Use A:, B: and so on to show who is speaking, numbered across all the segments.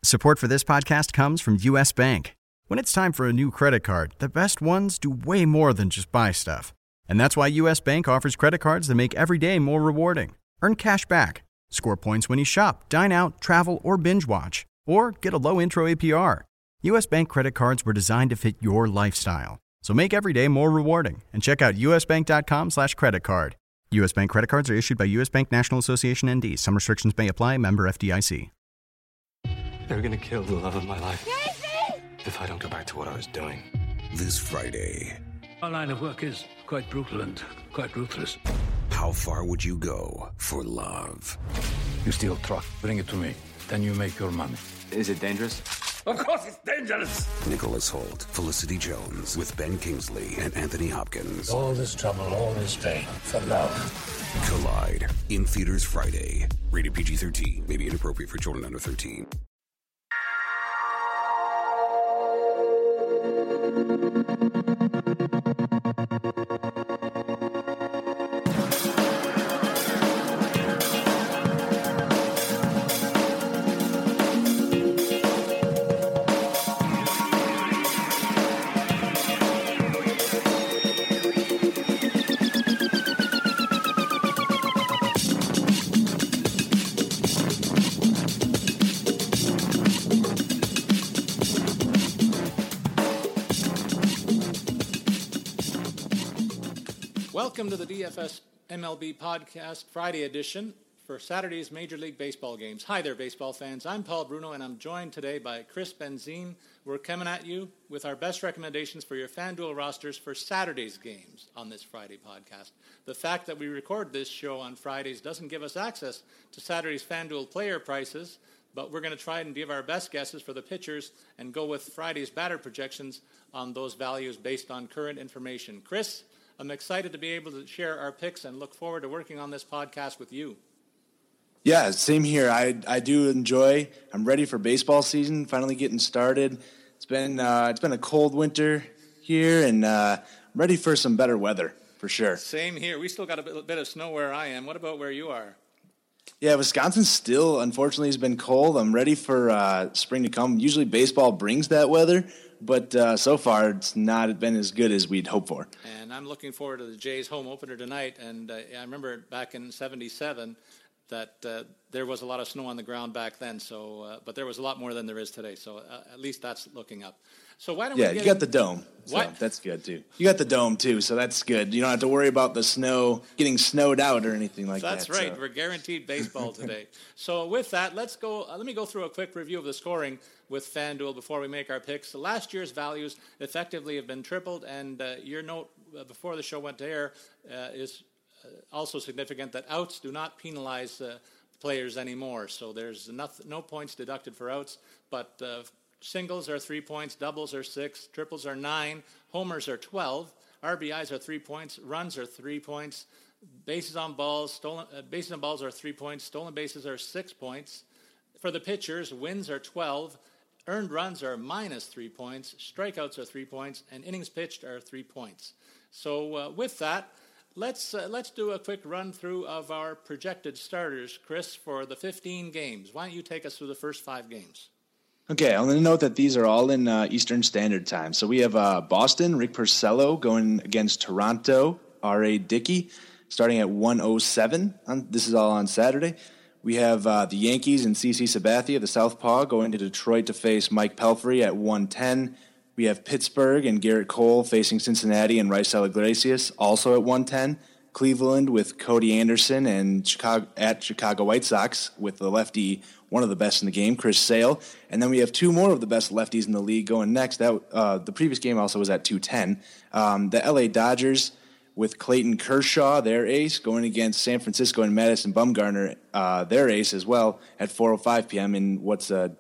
A: Support for this podcast comes from U.S. Bank. When it's time for a new credit card, the best ones do way more than just buy stuff. And that's why U.S. Bank offers credit cards that make every day more rewarding. Earn cash back, score points when you shop, dine out, travel, or binge watch, or get a low intro APR. U.S. Bank credit cards were designed to fit your lifestyle. So make every day more rewarding and check out usbank.com/credit card. U.S. Bank credit cards are issued by U.S. Bank National Association ND. Some restrictions may apply. Member FDIC.
B: They're gonna kill the love of my life.
C: Casey!
B: If I don't go back to what I was doing.
D: This Friday.
E: Our line of work is quite brutal and quite ruthless.
D: How far would you go for love?
E: You steal truck, bring it to me. Then you make your money.
B: Is it dangerous?
E: Of course it's dangerous!
D: Nicholas Hoult, Felicity Jones, with Ben Kingsley and Anthony Hopkins.
E: All this trouble, all this pain, for love.
D: Collide. In theaters Friday. Rated PG-13. May be inappropriate for children under 13.
F: Welcome to the DFS MLB Podcast Friday edition for Saturday's Major League Baseball games. Hi there, baseball fans. I'm Paul Bruno, and I'm joined today by Chris Benzine. We're coming at you with our best recommendations for your FanDuel rosters for Saturday's games on this Friday podcast. The fact that we record this show on Fridays doesn't give us access to Saturday's FanDuel player prices, but we're going to try and give our best guesses for the pitchers and go with Friday's batter projections on those values based on current information. Chris, I'm excited to be able to share our picks and look forward to working on this podcast with you.
G: Yeah, same here. I do enjoy. I'm ready for baseball season, finally getting started. It's been a cold winter here, and I'm ready for some better weather, for sure.
F: Same here. We still got a bit of snow where I am. What about where you are?
G: Yeah, Wisconsin still, unfortunately, has been cold. I'm ready for spring to come. Usually baseball brings that weather, but so far it's not been as good as we'd hoped for.
F: And I'm looking forward to the Jays home opener tonight. And I remember back in '77 that there was a lot of snow on the ground back then. So, but there was a lot more than there is today. So at least that's looking up. So why don't we? Yeah,
G: you got the dome. So that's good too. You got the dome too, so that's good. You don't have to worry about the snow getting snowed out or anything like that.
F: That's right. So. We're guaranteed baseball today. So with that, let's go. Let me go through a quick review of the scoring with FanDuel before we make our picks. So last year's values effectively have been tripled, and your note before the show went to air is also significant that outs do not penalize players anymore. So there's no points deducted for outs, but singles are 3 points, doubles are 6, triples are 9, homers are 12, RBIs are 3 points, runs are 3 points, bases on balls are 3 points, stolen bases are 6 points. For the pitchers, wins are 12, earned runs are -3 points, strikeouts are 3 points, and innings pitched are 3 points. So with that, let's do a quick run through of our projected starters, Chris, for the 15 games. Why don't you take us through the first 5 games?
G: Okay, I'm going to note that these are all in Eastern Standard Time. So we have Boston, Rick Porcello going against Toronto, R.A. Dickey, starting at 1:07. This is all on Saturday. We have the Yankees and CC Sabathia, the Southpaw, going to Detroit to face Mike Pelfrey at 1:10. We have Pittsburgh and Garrett Cole facing Cincinnati and Raisel Iglesias, also at 1:10. Cleveland with Cody Anderson and Chicago White Sox with the lefty, one of the best in the game, Chris Sale. And then we have 2 more of the best lefties in the league going next. The previous game also was at 2:10. The LA Dodgers with Clayton Kershaw, their ace, going against San Francisco and Madison Bumgarner, their ace as well, at 4:05 p.m. in what's a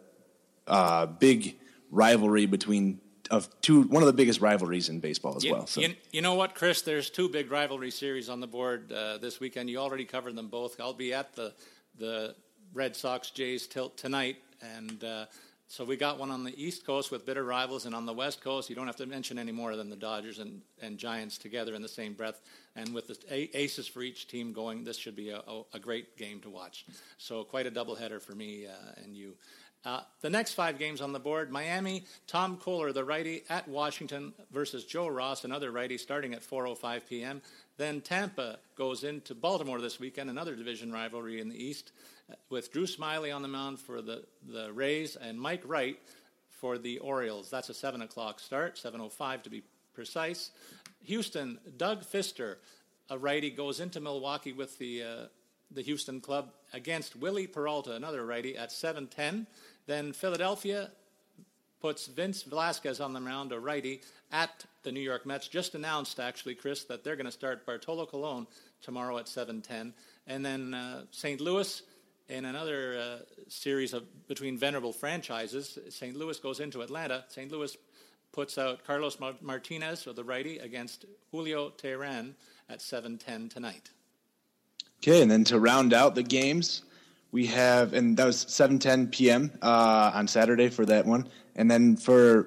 G: big rivalry between one of the biggest rivalries in baseball as well. So.
F: You know what, Chris? There's 2 big rivalry series on the board this weekend. You already covered them both. I'll be at the Red Sox Jays tilt tonight, and so we got one on the East Coast with bitter rivals, and on the West Coast, you don't have to mention any more than the Dodgers and Giants together in the same breath. And with the aces for each team going, this should be a great game to watch. So quite a doubleheader for me and you. The next 5 games on the board: Miami, Tom Kohler, the righty, at Washington versus Joe Ross, another righty, starting at 4:05 p.m. Then Tampa goes into Baltimore this weekend, another division rivalry in the East, with Drew Smyly on the mound for the Rays and Mike Wright for the Orioles. That's a 7 o'clock start, 7:05 to be precise. Houston, Doug Fister, a righty, goes into Milwaukee with the Houston club against Willie Peralta, another righty, at 7:10. Then Philadelphia puts Vince Velasquez on the mound, a righty, at the New York Mets. Just announced, actually, Chris, that they're going to start Bartolo Colon tomorrow at 7:10. And then St. Louis, in another series between venerable franchises, St. Louis goes into Atlanta. St. Louis puts out Carlos Martinez, or the righty, against Julio Teheran at 7:10 tonight.
G: Okay, and then to round out the games, we have, and that was 7:10 p.m. On Saturday for that one. And then to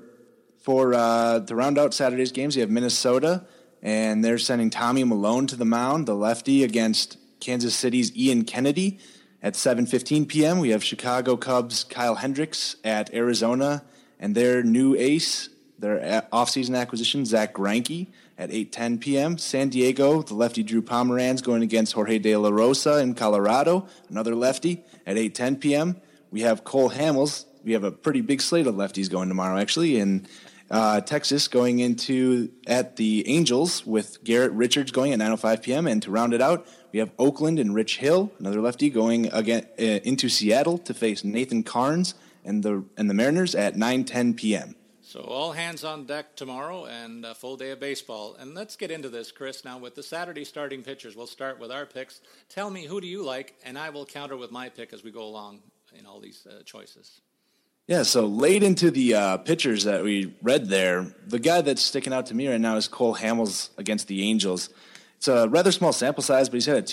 G: round out Saturday's games, you have Minnesota, and they're sending Tommy Malone to the mound, the lefty, against Kansas City's Ian Kennedy at 7:15 p.m. We have Chicago Cubs' Kyle Hendricks at Arizona, and their new ace, their offseason acquisition, Zach Greinke, at 8:10 p.m. San Diego, the lefty Drew Pomeranz going against Jorge De La Rosa in Colorado, another lefty, at 8:10 p.m. We have Cole Hamels. We have a pretty big slate of lefties going tomorrow, actually, in Texas, going into at the Angels with Garrett Richards going at 9:05 p.m. And to round it out, we have Oakland and Rich Hill, another lefty, going again into Seattle to face Nathan Carnes and the Mariners at 9:10 p.m.
F: So all hands on deck tomorrow and a full day of baseball. And let's get into this, Chris, now with the Saturday starting pitchers. We'll start with our picks. Tell me, who do you like, and I will counter with my pick as we go along in all these choices.
G: Yeah, so late into the pitchers that we read there, the guy that's sticking out to me right now is Cole Hamels against the Angels. It's a rather small sample size, but he's had a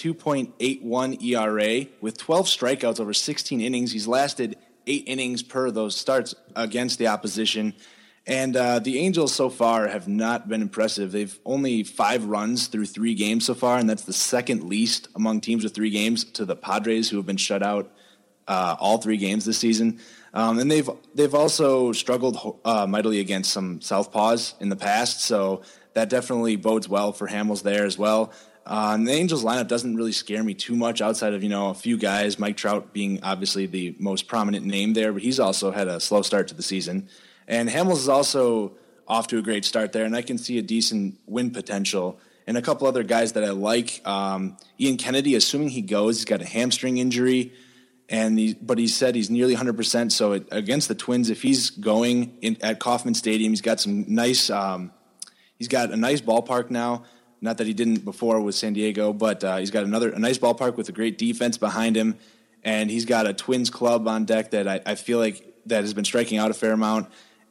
G: 2.81 ERA with 12 strikeouts over 16 innings. He's lasted 8 innings per those starts against the opposition. And the Angels so far have not been impressive. They've only 5 runs through 3 games so far, and that's the second least among teams with 3 games to the Padres, who have been shut out all 3 games this season. And they've also struggled mightily against some southpaws in the past, so that definitely bodes well for Hamels there as well. And the Angels lineup doesn't really scare me too much outside of, a few guys, Mike Trout being obviously the most prominent name there, but he's also had a slow start to the season. And Hamels is also off to a great start there, and I can see a decent win potential. And a couple other guys that I like, Ian Kennedy, assuming he goes, he's got a hamstring injury, but he said he's nearly 100%. So against the Twins, if he's going at Kauffman Stadium, he's got some nice. He's got a nice ballpark now. Not that he didn't before with San Diego, but he's got a nice ballpark with a great defense behind him, and he's got a Twins club on deck that I feel like that has been striking out a fair amount.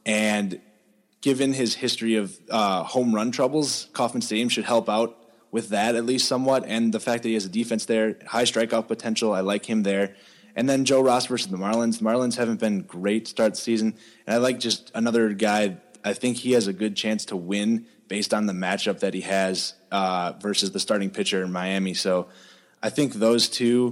G: And given his history of home run troubles, Kauffman Stadium should help out with that at least somewhat. And the fact that he has a defense there, high strikeout potential, I like him there. And then Joe Ross versus the Marlins. The Marlins haven't been great to start the season. And I like just another guy. I think he has a good chance to win based on the matchup that he has versus the starting pitcher in Miami. So I think those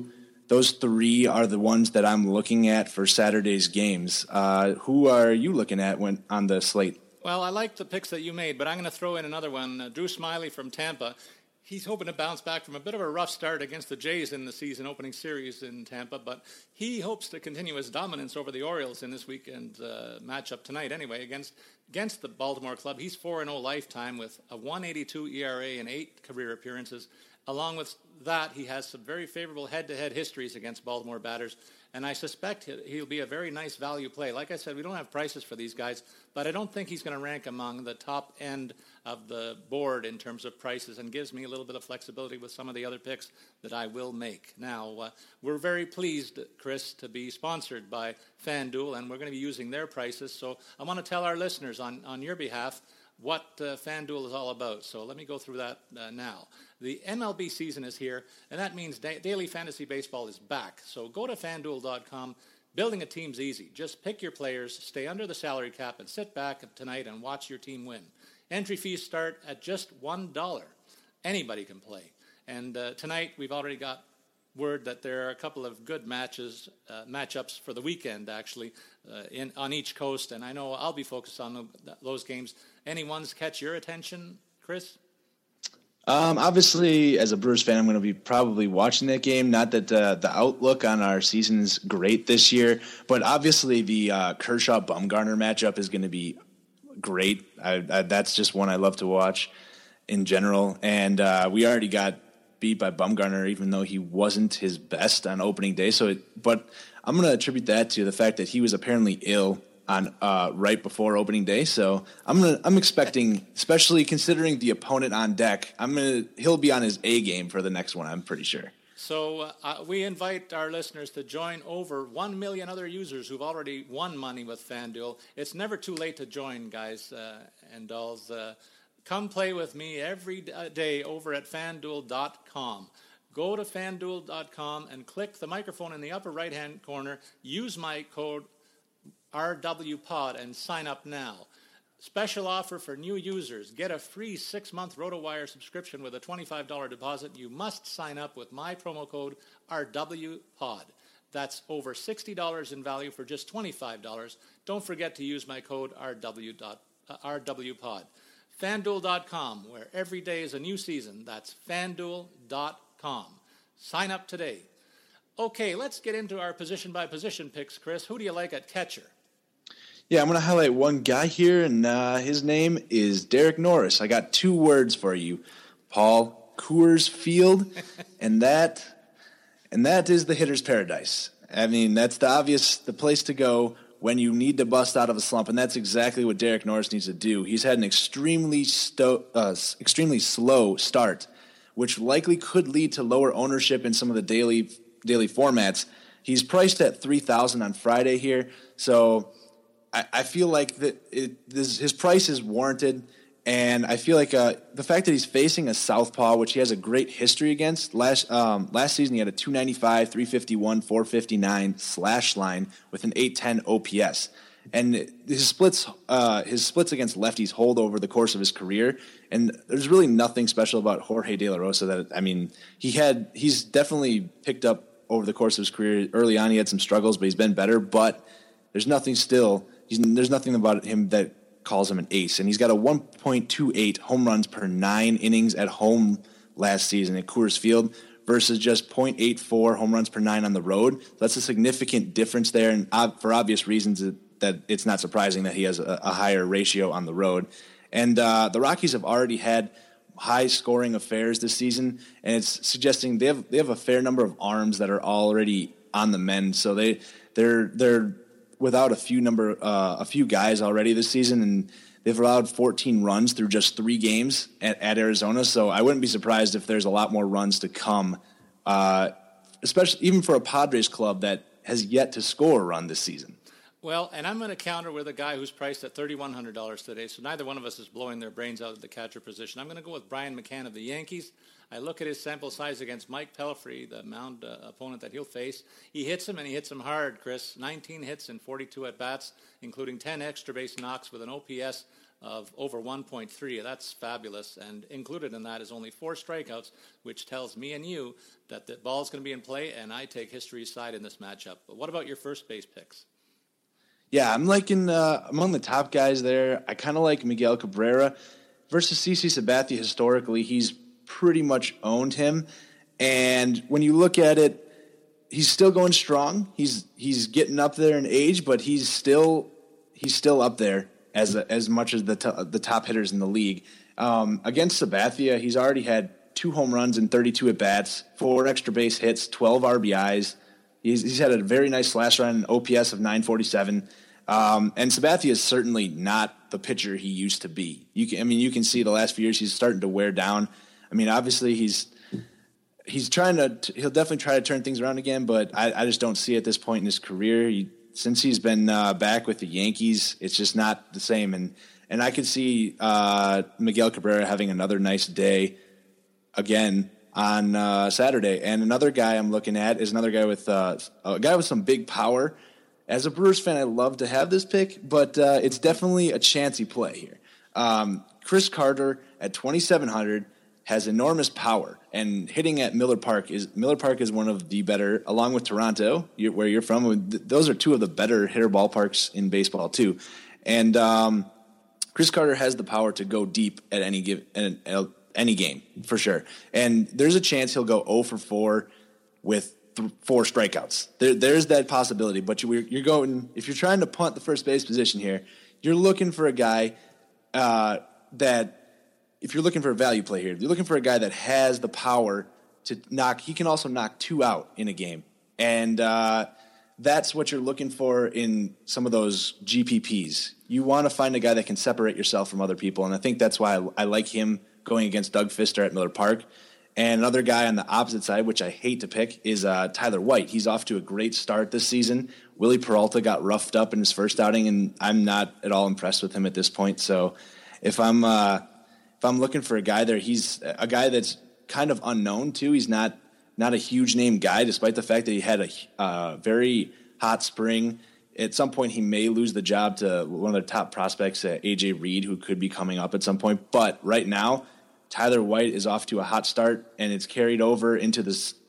G: 3 are the ones that I'm looking at for Saturday's games. Who are you looking at on the slate?
F: Well, I like the picks that you made, but I'm going to throw in another one. Drew Smyly from Tampa. He's hoping to bounce back from a bit of a rough start against the Jays in the season opening series in Tampa, but he hopes to continue his dominance over the Orioles in this weekend matchup tonight anyway against the Baltimore club. He's 4-0 lifetime with a 1.82 ERA and 8 career appearances. Along with that, he has some very favorable head-to-head histories against Baltimore batters, and I suspect he'll be a very nice value play. Like I said, we don't have prices for these guys, but I don't think he's going to rank among the top end of the board in terms of prices, and gives me a little bit of flexibility with some of the other picks that I will make. Now, we're very pleased, Chris, to be sponsored by FanDuel, and we're going to be using their prices, so I want to tell our listeners on your behalf what FanDuel is all about. So let me go through that now. The MLB season is here, and that means daily fantasy baseball is back. So go to FanDuel.com. Building a team's easy. Just pick your players, stay under the salary cap, and sit back tonight and watch your team win. Entry fees start at just $1. Anybody can play. And tonight we've already got word that there are a couple of good matchups for the weekend, actually, on each coast, and I know I'll be focused on those games. Any ones catch your attention, Chris?
G: Obviously, as a Brewers fan, I'm going to be probably watching that game. Not that the outlook on our season is great this year, but obviously the Kershaw-Bumgarner matchup is going to be great. That's just one I love to watch in general. And we already got beat by Bumgarner, even though he wasn't his best on opening day. But I'm going to attribute that to the fact that he was apparently ill on right before opening day. So I'm expecting, especially considering the opponent on deck, he'll be on his A game for the next one, I'm pretty sure.
F: So we invite our listeners to join over 1 million other users who've already won money with FanDuel. It's never too late to join, guys and dolls. Come play with me every day over at FanDuel.com. Go to FanDuel.com and click the microphone in the upper right-hand corner. Use my code RWPod and sign up now. Special offer for new users. Get a free 6-month RotoWire subscription with a $25 deposit. You must sign up with my promo code RWPod. That's over $60 in value for just $25. Don't forget to use my code RWPod. FanDuel.com, where every day is a new season. That's FanDuel.com. Sign up today. Okay, let's get into our position-by-position picks, Chris. Who do you like at catcher?
G: Yeah, I'm going to highlight one guy here, and his name is Derek Norris. I got 2 words for you, Paul. Coors Field, and that is the hitter's paradise. I mean, that's the place to go when you need to bust out of a slump, and that's exactly what Derek Norris needs to do. He's had an extremely slow start, which likely could lead to lower ownership in some of the daily formats. He's priced at $3,000 on Friday here, so I feel like his price is warranted, and I feel like the fact that he's facing a southpaw, which he has a great history against. Last season he had a 295, 351, 459 slash line with an 810 OPS, and his splits against lefties hold over the course of his career. And there's really nothing special about Jorge De La Rosa he's definitely picked up over the course of his career. Early on he had some struggles, but he's been better. But there's nothing about him that calls him an ace. And he's got a 1.28 home runs per 9 innings at home last season at Coors Field versus just 0.84 home runs per 9 on the road. So that's a significant difference there, and for obvious reasons that it's not surprising that he has a higher ratio on the road. And the Rockies have already had high-scoring affairs this season, and it's suggesting they have a fair number of arms that are already on the mend. So they're without a few guys already this season, and they've allowed 14 runs through just 3 games at Arizona. So I wouldn't be surprised if there's a lot more runs to come, especially even for a Padres club that has yet to score a run this season.
F: Well, and I'm going to counter with a guy who's priced at $3,100 today, so neither one of us is blowing their brains out at the catcher position. I'm going to go with Brian McCann of the Yankees. I look at his sample size against Mike Pelfrey, the mound opponent that he'll face. He hits him, and he hits him hard, Chris. 19 hits and 42 at-bats, including 10 extra base knocks with an OPS of over 1.3. That's fabulous, and included in that is only 4 strikeouts, which tells me and you that the ball's going to be in play, and I take history's side in this matchup. But what about your first base picks?
G: Yeah, I'm liking among the top guys there. I kind of like Miguel Cabrera versus CC Sabathia. Historically, he's pretty much owned him, and when you look at it, he's still going strong. He's getting up there in age, but he's still up there as much as the top hitters in the league. Against Sabathia, he's already had 2 home runs and 32 at bats, 4 extra base hits, 12 RBIs. He's had a very nice slash run, an OPS of 947. And Sabathia is certainly not the pitcher he used to be. You can see the last few years he's starting to wear down. I mean, obviously he'll definitely try to turn things around again, but I just don't see at this point in his career. Since he's been back with the Yankees, it's just not the same. And I could see Miguel Cabrera having another nice day again on Saturday. And another guy I'm looking at is another guy with some big power. As a Brewers fan, I love to have this pick, but it's definitely a chancy play here. Chris Carter at $2,700 has enormous power, and hitting at Miller Park is one of the better, along with Toronto, where you're from. Those are two of the better hitter ballparks in baseball too. And Chris Carter has the power to go deep at any game for sure. And there's a chance he'll go 0 for 4 with 4 strikeouts. There's that possibility. But you're going, if you're trying to punt the first base position here, you're looking for a guy if you're looking for a value play here, you're looking for a guy that has the power to knock. He can also knock 2 out in a game. And that's what you're looking for in some of those GPPs. You want to find a guy that can separate yourself from other people. And I think that's why I like him going against Doug Fister at Miller Park. And another guy on the opposite side, which I hate to pick, is Tyler White. He's off to a great start this season. Willie Peralta got roughed up in his first outing, and I'm not at all impressed with him at this point. So if I'm looking for a guy there, he's a guy that's kind of unknown too. He's not a huge name guy, despite the fact that he had a very hot spring. At some point, he may lose the job to one of their top prospects, A.J. Reed, who could be coming up at some point. But right now, Tyler White is off to a hot start, and it's carried over into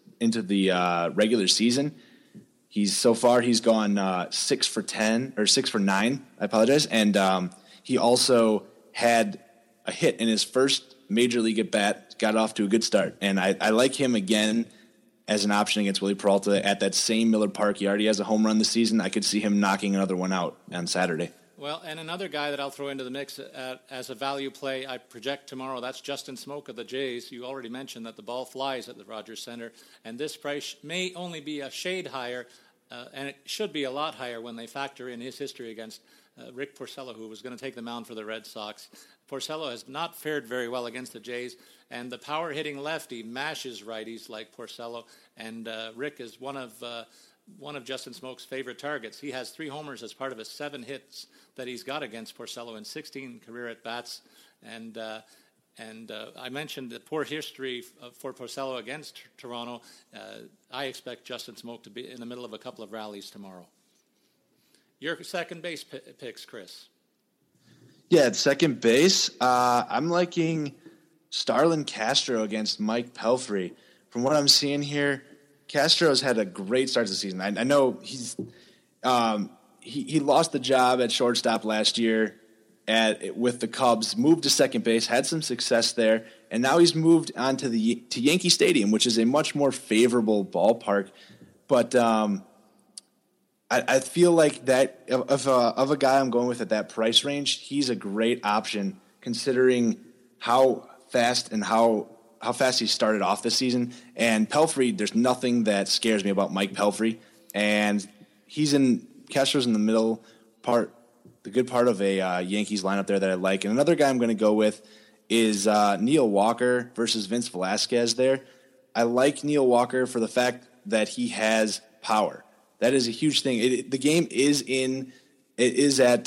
G: the regular season. He's gone 6 for 10 or 6 for 9. I apologize, and he also had a hit in his first major league at bat. Got off to a good start, and I like him again as an option against Willie Peralta at that same Miller Park. He already has a home run this season. I could see him knocking another one out on Saturday.
F: Well, and another guy that I'll throw into the mix as a value play, I project tomorrow, that's Justin Smoke of the Jays. You already mentioned that the ball flies at the Rogers Center, and this price may only be a shade higher, and it should be a lot higher when they factor in his history against Rick Porcello, who was going to take the mound for the Red Sox. Porcello has not fared very well against the Jays, and the power-hitting lefty mashes righties like Porcello, and Rick is one of Justin Smoke's favorite targets. He has 3 homers as part of his 7 hits that he's got against Porcello in 16 career at-bats. And I mentioned the poor history for Porcello against Toronto. I expect Justin Smoke to be in the middle of a couple of rallies tomorrow. Your second base picks, Chris.
G: Yeah, at second base, I'm liking Starlin Castro against Mike Pelfrey. From what I'm seeing here, Castro's had a great start to the season. I know he lost the job at shortstop last year with the Cubs, moved to second base, had some success there, and now he's moved on to Yankee Stadium, which is a much more favorable ballpark. But I feel like that of a guy I'm going with at that price range, he's a great option considering how fast he started off this season. And Pelfrey, there's nothing that scares me about Mike Pelfrey. And Castro's in the middle part, the good part of a Yankees lineup there that I like. And another guy I'm going to go with is Neil Walker versus Vince Velasquez there. I like Neil Walker for the fact that he has power. That is a huge thing. The game is at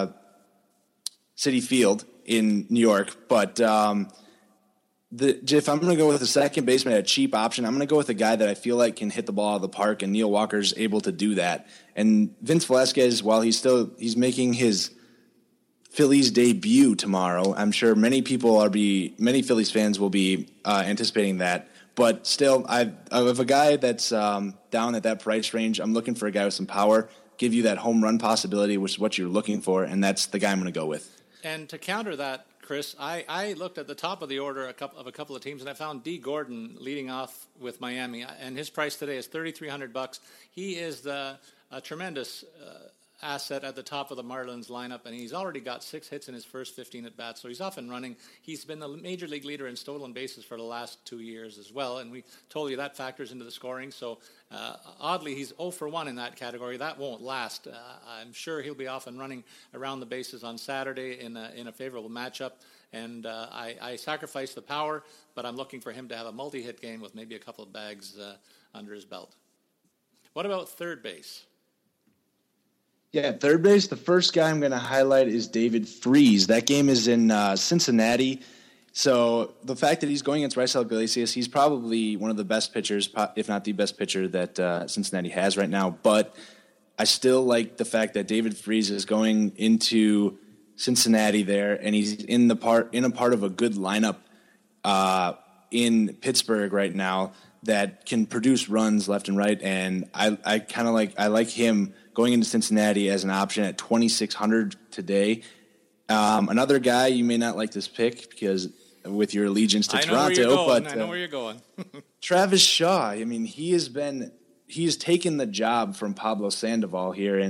G: Citi Field in New York, but if I'm going to go with a second baseman at a cheap option, I'm going to go with a guy that I feel like can hit the ball out of the park, and Neil Walker's able to do that. And Vince Velasquez, while he's making his Phillies debut tomorrow, I'm sure many Phillies fans will be anticipating that. But still, I have a guy that's down at that price range. I'm looking for a guy with some power, give you that home run possibility, which is what you're looking for, and that's the guy I'm going to go with.
F: And to counter that, Chris, I looked at the top of the order of a couple of teams, and I found D. Gordon leading off with Miami, and his price today is $3,300. He is a tremendous asset at the top of the Marlins lineup, and he's already got 6 hits in his first 15 at-bats, so he's off and running. He's been the major league leader in stolen bases for the last 2 years as well, and we told you that factors into the scoring, so oddly, he's 0 for 1 in that category. That won't last. I'm sure he'll be off and running around the bases on Saturday in a favorable matchup, and I sacrifice the power, but I'm looking for him to have a multi-hit game with maybe a couple of bags under his belt. What about third base?
G: Yeah, third base, the first guy I'm going to highlight is David Freese. That game is in Cincinnati. So the fact that he's going against Raisel Iglesias, he's probably one of the best pitchers, if not the best pitcher that Cincinnati has right now. But I still like the fact that David Freese is going into Cincinnati there, and he's in a part of a good lineup. in Pittsburgh right now that can produce runs left and right, and I like him going into Cincinnati as an option at 2,600 today. Another guy, you may not like this pick because with your allegiance to Toronto, but
F: I know where you're going.
G: Travis Shaw. I mean, he's taken the job from Pablo Sandoval here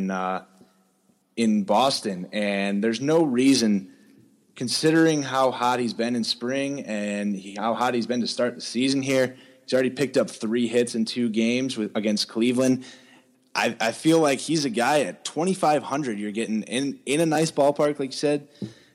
G: in Boston, and there's no reason, considering how hot he's been in spring and how hot he's been to start the season here. He's already picked up 3 hits in 2 games against Cleveland. I feel like he's a guy at 2,500 you're getting in a nice ballpark, like you said.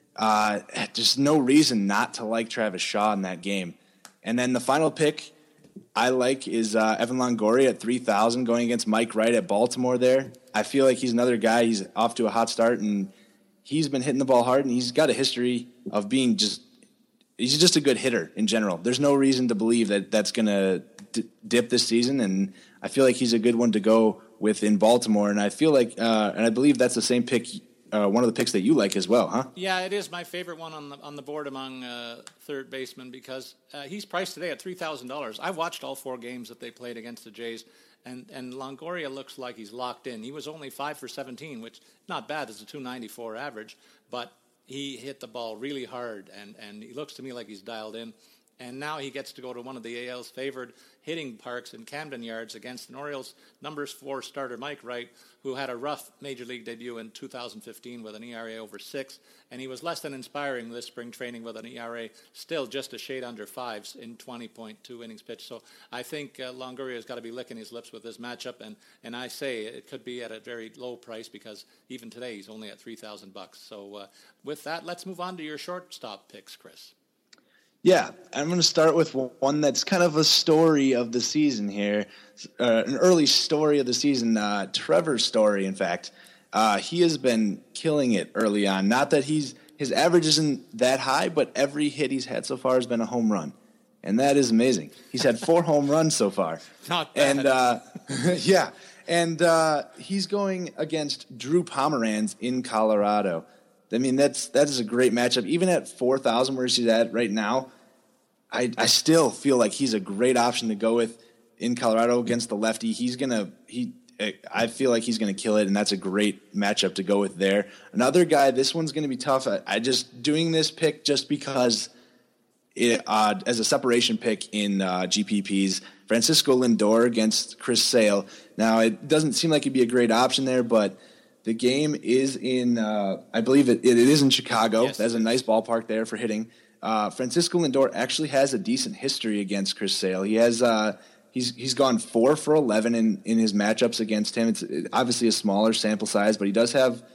G: Just no reason not to like Travis Shaw in that game. And then the final pick I like is Evan Longoria at 3,000 going against Mike Wright at Baltimore there. I feel like he's another guy. He's off to a hot start, and he's been hitting the ball hard, and he's got a history of being he's just a good hitter in general. There's no reason to believe that that's going to dip this season, and I feel like he's a good one to go with in Baltimore. And I feel like, and I believe that's the same pick, one of the picks that you like as well, huh?
F: Yeah, it is my favorite one on the board among third basemen because he's priced today at $3,000. I watched all 4 games that they played against the Jays, and Longoria looks like he's locked in. He was only 5 for 17, which not bad as a 294 average, but he hit the ball really hard, and he looks to me like he's dialed in. And now he gets to go to one of the AL's favored hitting parks in Camden Yards against an Orioles number 4 starter Mike Wright, who had a rough major league debut in 2015 with an ERA over 6, and he was less than inspiring this spring training with an ERA still just a shade under 5s in 20.2 innings pitched. So I think Longoria's got to be licking his lips with this matchup, and I say it could be at a very low price because even today he's only at $3,000. So with that, let's move on to your shortstop picks, Chris.
G: Yeah, I'm going to start with one that's kind of a story of the season here, an early story of the season, Trevor Story, in fact. He has been killing it early on. Not that his average isn't that high, but every hit he's had so far has been a home run, and that is amazing. He's had 4 home runs so far.
F: Not bad.
G: And, yeah, and he's going against Drew Pomeranz in Colorado. I mean, that is a great matchup. Even at 4,000 where he's at right now, I still feel like he's a great option to go with in Colorado against the lefty. I feel like he's going to kill it, and that's a great matchup to go with there. Another guy, this one's going to be tough. I just doing this pick just because as a separation pick in GPPs, Francisco Lindor against Chris Sale. Now, it doesn't seem like it'd be a great option there, but the game is in, I believe it is in Chicago.
F: Yes.
G: There's a nice ballpark there for hitting. Francisco Lindor actually has a decent history against Chris Sale. He has he's gone 4 for 11 in his matchups against him. It's obviously a smaller sample size, but he does have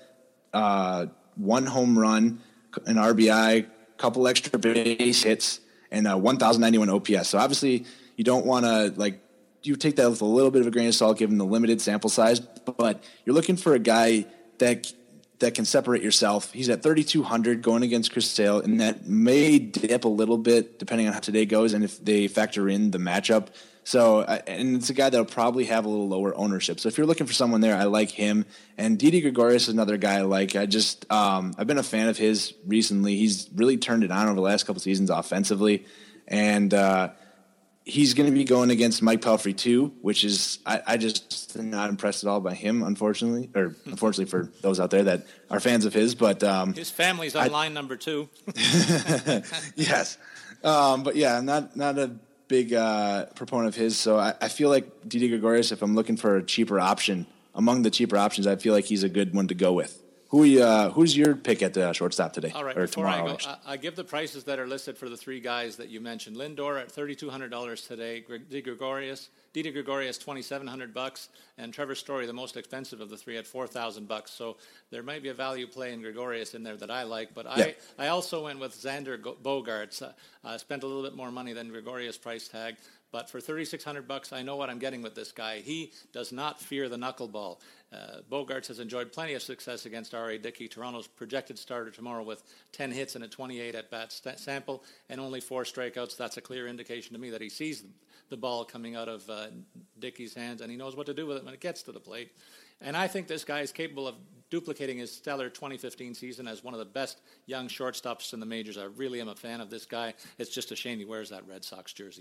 G: 1 home run, an RBI, couple extra base hits, and 1,091 OPS. So obviously you don't want to you take that with a little bit of a grain of salt given the limited sample size, but you're looking for a guy that can separate yourself. He's at 3,200 going against Chris Sale, and that may dip a little bit depending on how today goes and if they factor in the matchup. So, and it's a guy that'll probably have a little lower ownership. So if you're looking for someone there, I like him. And Didi Gregorius is another guy I like. I've been a fan of his recently. He's really turned it on over the last couple seasons offensively, and he's going to be going against Mike Pelfrey too, which is I just am not impressed at all by him, unfortunately for those out there that are fans of his. But
F: his family's on line number 2.
G: Yes, but yeah, I'm not a big proponent of his. So I feel like Didi Gregorius, if I'm looking for a cheaper option among the cheaper options, I feel like he's a good one to go with. Who's your pick at the shortstop today?
F: All right,
G: or
F: before
G: tomorrow,
F: I go, I give the prices that are listed for the 3 guys that you mentioned. Lindor at $3,200 today. Didi Gregorius $2,700, and Trevor Story, the most expensive of the 3, at $4,000. So there might be a value play in Gregorius in there that I like, but
G: yeah.
F: I also went with Xander Bogaerts. Spent a little bit more money than Gregorius price tag. But for $3,600, I know what I'm getting with this guy. He does not fear the knuckleball. Bogaerts has enjoyed plenty of success against R.A. Dickey, Toronto's projected starter tomorrow, with 10 hits and a 28 at-bat sample and only 4 strikeouts. That's a clear indication to me that he sees the ball coming out of Dickey's hands, and he knows what to do with it when it gets to the plate. And I think this guy is capable of duplicating his stellar 2015 season as one of the best young shortstops in the majors. I really am a fan of this guy. It's just a shame he wears that Red Sox jersey.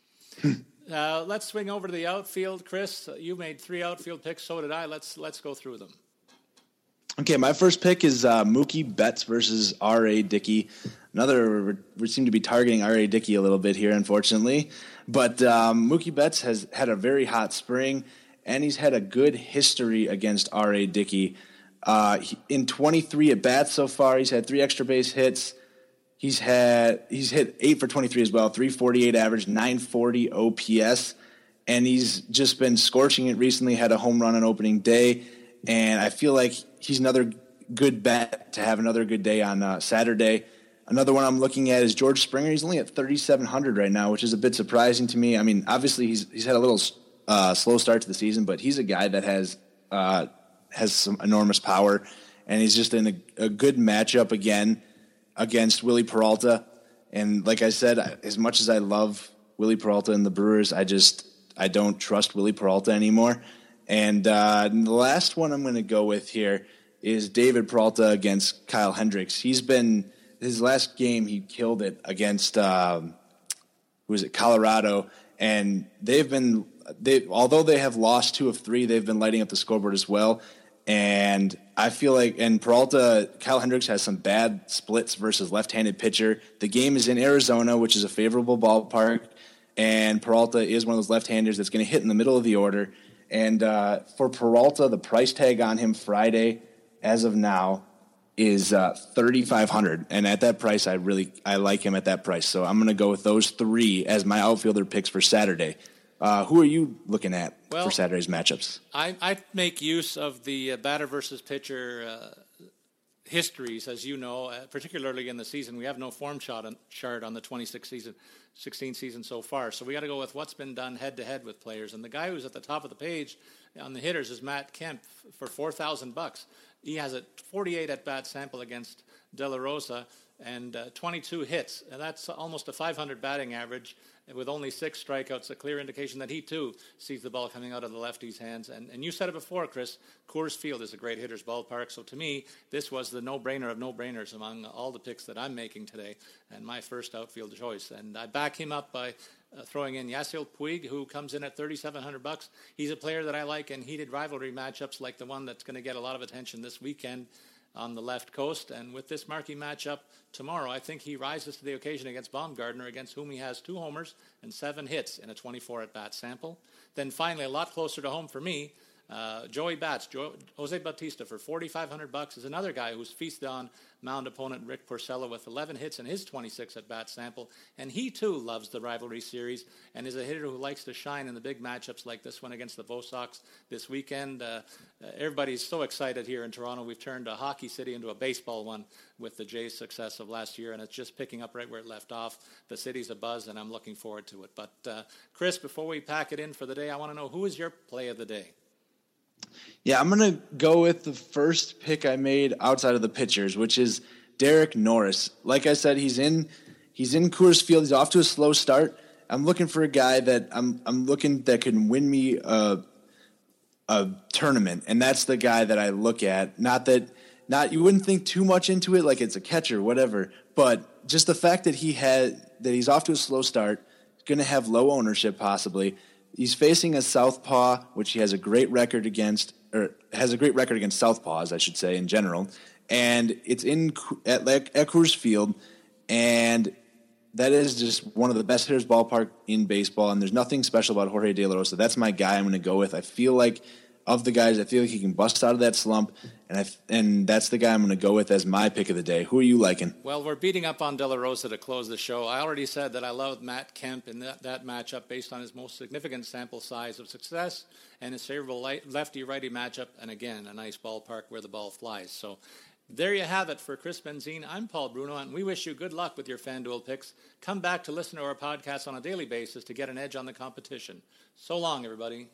F: Let's swing over to the outfield. Chris, you made 3 outfield picks. So did I. Let's go through them.
G: Okay, my first pick is Mookie Betts versus R.A. Dickey. We seem to be targeting R.A. Dickey a little bit here, unfortunately. But Mookie Betts has had a very hot spring, and he's had a good history against R.A. Dickey. In 23 at-bats so far, he's had 3 extra base hits. He's hit 8 for 23 as well, 348 average, 940 OPS. And he's just been scorching it recently, had a home run on opening day. And I feel like he's another good bet to have another good day on Saturday. Another one I'm looking at is George Springer. He's only at 3,700 right now, which is a bit surprising to me. I mean, obviously he's had a little slow start to the season, but he's a guy that has some enormous power, and he's just in a good matchup again against Willie Peralta. And like I said, as much as I love Willie Peralta and the Brewers, I don't trust Willie Peralta anymore. And the last one I'm going to go with here is David Peralta against Kyle Hendricks. His last game, he killed it against Colorado, and although they have lost 2 of 3, they've been lighting up the scoreboard as well. And I feel like, and Kyle Hendricks has some bad splits versus left-handed pitcher. The game is in Arizona, which is a favorable ballpark, and Peralta is one of those left-handers that's going to hit in the middle of the order. And for Peralta, the price tag on him Friday, as of now, is $3,500. And at that price, I like him at that price. So I'm going to go with those 3 as my outfielder picks for Saturday. Who are you looking at for Saturday's matchups? I
F: make use of the batter versus pitcher histories, as you know, particularly in the season. We have no form chart on the 2016 season so far. So we got to go with what's been done head-to-head with players. And the guy who's at the top of the page on the hitters is Matt Kemp for $4,000. He has a 48 at-bat sample against De La Rosa and 22 hits. And that's almost a 500 batting average with only 6 strikeouts, a clear indication that he, too, sees the ball coming out of the lefty's hands. And you said it before, Chris, Coors Field is a great hitter's ballpark. So to me, this was the no-brainer of no-brainers among all the picks that I'm making today and my first outfield choice. And I back him up by throwing in Yasiel Puig, who comes in at $3,700. He's a player that I like in heated rivalry matchups like the one that's going to get a lot of attention this weekend on the left coast. And with this marquee matchup tomorrow, I think he rises to the occasion against Baumgartner, against whom he has 2 homers and 7 hits in a 24 at-bat sample. Then finally, a lot closer to home for me, Joey Bats, Jose Bautista for $4,500 is another guy who's feasted on mound opponent Rick Porcello with 11 hits in his 26 at-bat sample. And he, too, loves the rivalry series and is a hitter who likes to shine in the big matchups like this one against the Bo Sox this weekend. Everybody's so excited here in Toronto. We've turned a hockey city into a baseball one with the Jays' success of last year, and it's just picking up right where it left off. The city's abuzz, and I'm looking forward to it. But, Chris, before we pack it in for the day, I want to know, who is your play of the day?
G: Yeah, I'm going to go with the first pick I made outside of the pitchers, which is Derek Norris. Like I said, he's in Coors Field. He's off to a slow start. I'm looking for a guy that I'm looking that can win me a tournament, and that's the guy that I look at. Not you wouldn't think too much into it, like it's a catcher, whatever, but just the fact that he's off to a slow start, going to have low ownership possibly. He's facing a southpaw, which he has a great record against, or has a great record against southpaws, I should say, in general. And it's at Coors Field, and that is just one of the best hitters ballpark in baseball. And there's nothing special about Jorge De La Rosa. That's my guy I'm going to go with. I feel like of the guys, I feel like he can bust out of that slump, and that's the guy I'm going to go with as my pick of the day. Who are you liking?
F: Well, we're beating up on De La Rosa to close the show. I already said that I loved Matt Kemp in that matchup based on his most significant sample size of success and his favorable lefty-righty matchup, and again, a nice ballpark where the ball flies. So there you have it for Chris Benzine. I'm Paul Bruno, and we wish you good luck with your FanDuel picks. Come back to listen to our podcast on a daily basis to get an edge on the competition. So long, everybody.